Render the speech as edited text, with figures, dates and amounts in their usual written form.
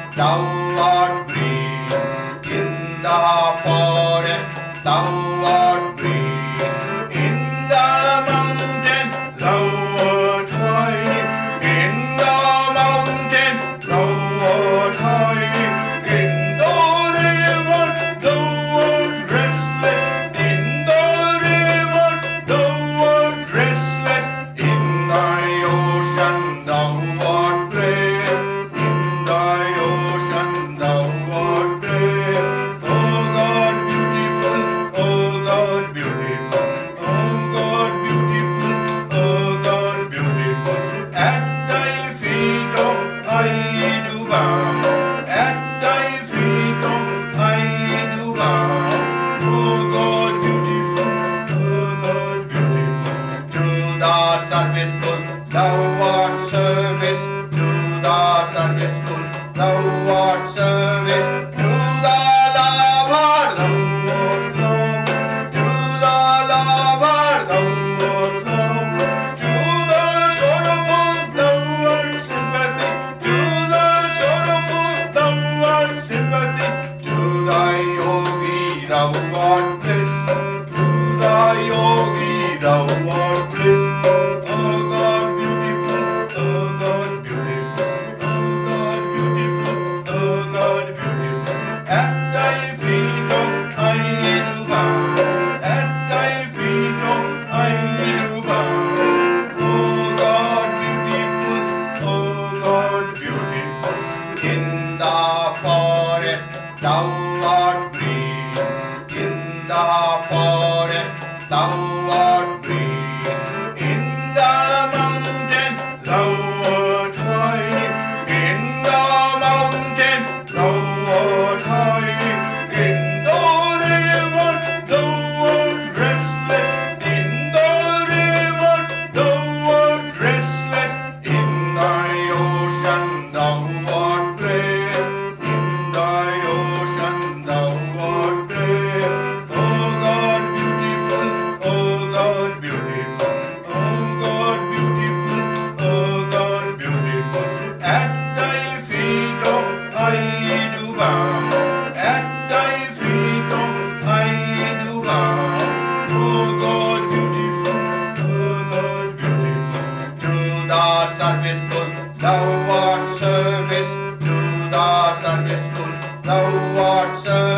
thou art green. In the forest, thou art green. In the mountain, thou art high. In the mountain, thou art high. In the river, thou art restless. In the river, thou art restless. In the ocean, thou art brave. In the ocean, thou art brave. Oh God, beautiful. Oh God, beautiful. Oh God, beautiful. Oh God, beautiful. At thy feet, oh, I do bow. At thy feet, oh, I do bow. Oh God, beautiful. Oh God, beautiful. To the serviceful, thou art service. To the serviceful, thou art service. To the lover, thou art love. To the lover, thou art love. To the sorrowful, thou art sympathy. To the sorrowful, thou art sympathy. To the yogi, thou art bliss. To the yogi, thou art bliss. Oh God, beautiful. Oh God, beautiful. Oh God, beautiful. Oh God, beautiful. At thy feet, oh, I do bow. At thy feet, oh, I do bow. Oh God, beautiful. Oh God, beautiful. In the forest, thou art green. In the forest, thou art green. In the mountain, thou art high. In the mountain, thou art high. In the river, thou art restless. In the river, thou art restless. In the ocean, thou art brave. In the ocean, thou art brave. Oh God, beautiful. Oh God, beautiful. Oh God, beautiful. Oh God, beautiful. At thy feet, oh, I do bow. At thy feet, oh, I do bow. Oh God, beautiful. Oh God, beautiful. To the serviceful, thou art service. To the serviceful, thou art service.